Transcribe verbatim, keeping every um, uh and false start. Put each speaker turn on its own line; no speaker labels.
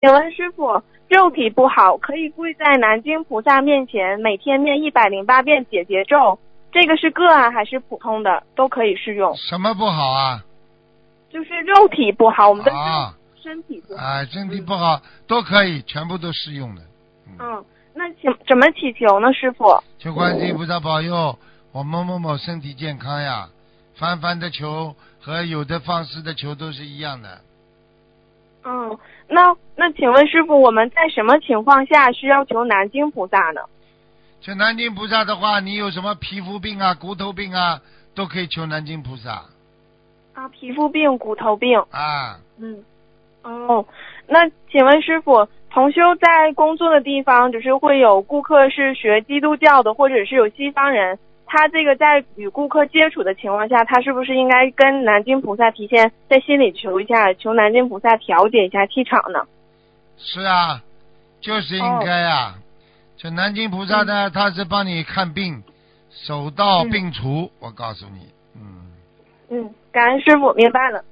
请问师傅，肉体不好，可以跪在南京菩萨面前，每天念一百零八遍解结咒，这个是个案还是普通的，都可以适用。
什么不好啊？
就是肉体不好，我们的
啊，
身体不好。
啊，身体不好、嗯、都可以，全部都适用的。
嗯，嗯那请怎么祈求呢，师傅？
求观世音菩萨保佑我某某某身体健康呀。凡凡的求和有的放肆的求都是一样的。
嗯，那那请问师傅，我们在什么情况下需要求南京菩萨呢？
求南京菩萨的话，你有什么皮肤病啊、骨头病啊，都可以求南京菩萨。
啊，皮肤病、骨头病。
啊。
嗯。哦，那请问师傅，同修在工作的地方，只是会有顾客是学基督教的，或者是有西方人，他这个在与顾客接触的情况下，他是不是应该跟南京菩萨提前在心里求一下，求南京菩萨调节一下气场呢？
是啊，就是应该啊。哦、就南京菩萨呢，嗯、他是帮你看病，手到病除，嗯、我告诉你，嗯。
嗯，感恩师傅，明白了。